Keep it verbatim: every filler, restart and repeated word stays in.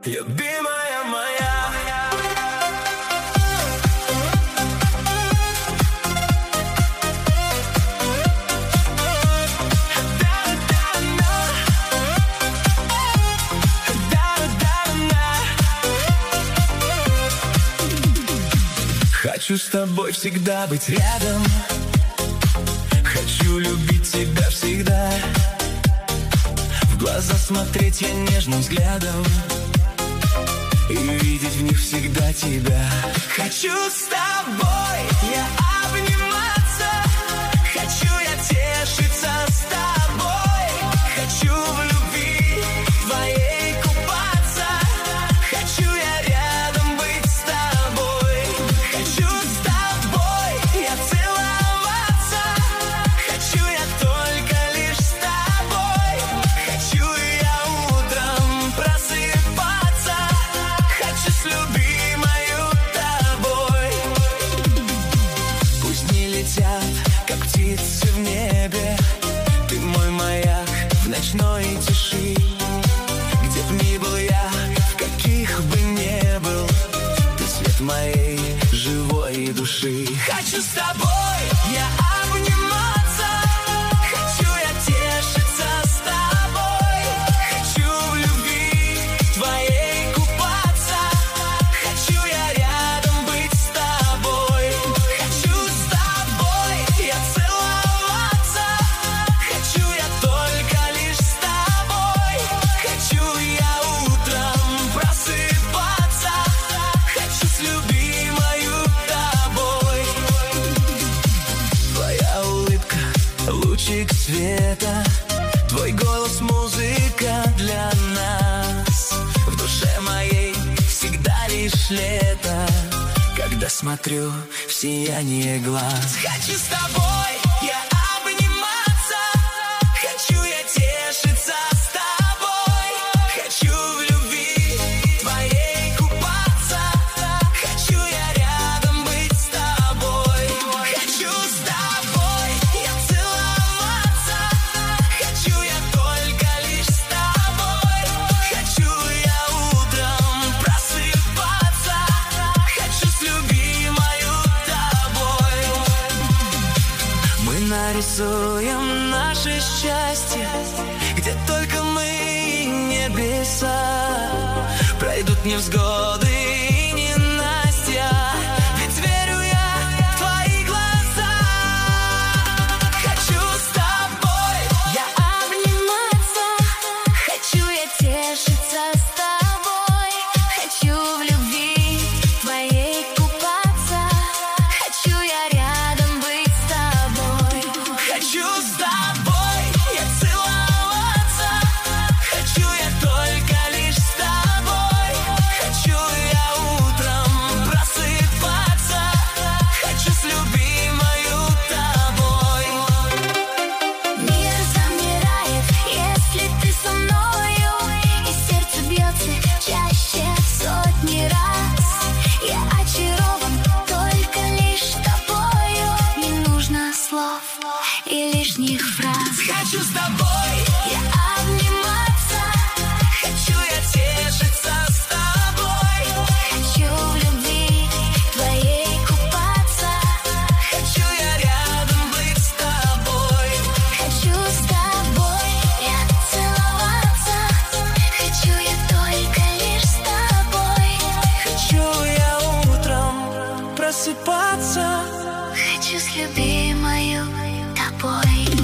любимая моя. Хочу с тобой всегда быть рядом, хочу любить тебя всегда, в глаза смотреть я нежным взглядом и видеть в них всегда тебя. Хочу с тобой я обниматься, хочу я тешиться с тобой, хочу в любви твоей купаться, хочу я рядом быть с тобой, хочу с тобой я целоваться, хочу я только лишь с тобой, хочу я утром просыпаться, хочу с любимою тобой. Пусть не летят, как птицы в небе, ты мой маяк в ночной тиши. Где б ни был я, в каких бы не был, ты свет моей живой души. Хочу с тобой я обниматься, хочу я тешиться с тобой, хочу в любви твоей купаться, хочу я рядом быть с тобой, хочу с тобой я целоваться, хочу я только лишь с тобой, хочу я утром просыпаться, хочу с любимою тобой. Твоя улыбка — лучик света, твой голос — музыка для нас, в душе моей всегда лишь лето, когда смотрю в сияние глаз. Хочу с тобой я обниматься, хочу я тешиться с тобой, хочу в любви твоей купаться, хочу я рядом быть с тобой, хочу с тобой я целоваться, хочу я только лишь с тобой, хочу я утром просыпаться, хочу с любимою тобой. Мы нарисуем наше счастье, где только мы и небеса, пройдут невзгоды и ненастья, ведь верю я в твои глаза. Хочу с тобой я обниматься, хочу я тешиться с тобой, хочу в любви твоей купаться, хочу я рядом быть с тобой, хочу с тобой я целоваться, хочу я только лишь с тобой, хочу я утром просыпаться, хочу с любимою тобой. Мир замирает, если ты со мною, и сердце бьется чаще сотни раз. Я очарован только лишь тобою, не нужно слов и лишних фраз. Хочу с тобой я обниматься, хочу я тешиться с тобой, хочу в любви твоей купаться, хочу я рядом быть с тобой, хочу с тобой я целоваться, хочу я только лишь с тобой, хочу я утром просыпаться, хочу с любимою тобой.